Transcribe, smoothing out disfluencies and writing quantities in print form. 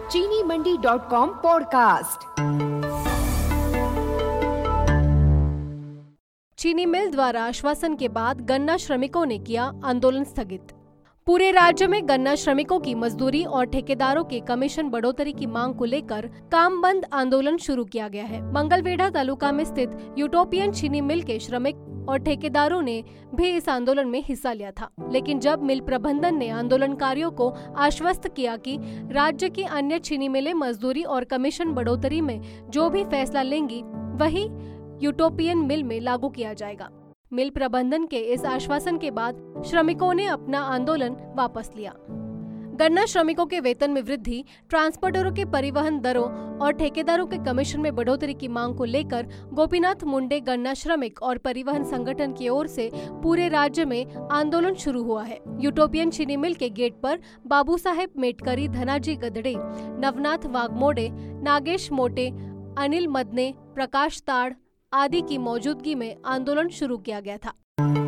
चीनी मंडी.com पॉडकास्ट। चीनी मिल द्वारा आश्वासन के बाद गन्ना श्रमिकों ने किया आंदोलन स्थगित। पूरे राज्य में गन्ना श्रमिकों की मजदूरी और ठेकेदारों के कमीशन बढ़ोतरी की मांग को लेकर काम बंद आंदोलन शुरू किया गया है। मंगलवेढ़ा तालुका में स्थित यूटोपियन चीनी मिल के श्रमिक और ठेकेदारों ने भी इस आंदोलन में हिस्सा लिया था, लेकिन जब मिल प्रबंधन ने आंदोलनकारियों को आश्वस्त किया कि राज्य की अन्य चीनी मिलें मजदूरी और कमीशन बढ़ोतरी में जो भी फैसला लेंगी वही यूटोपियन मिल में लागू किया जाएगा। मिल प्रबंधन के इस आश्वासन के बाद श्रमिकों ने अपना आंदोलन वापस लिया। गन्ना श्रमिकों के वेतन में वृद्धि, ट्रांसपोर्टरों के परिवहन दरों और ठेकेदारों के कमीशन में बढ़ोतरी की मांग को लेकर गोपीनाथ मुंडे गन्ना श्रमिक और परिवहन संगठन की ओर से पूरे राज्य में आंदोलन शुरू हुआ है। यूटोपियन चीनी मिल के गेट पर बाबू साहेब मेटकरी, धनाजी गदड़े, नवनाथ वाघमोड़े, नागेश मोटे, अनिल मदने, प्रकाश ताड़ आदि की मौजूदगी में आंदोलन शुरू किया गया था।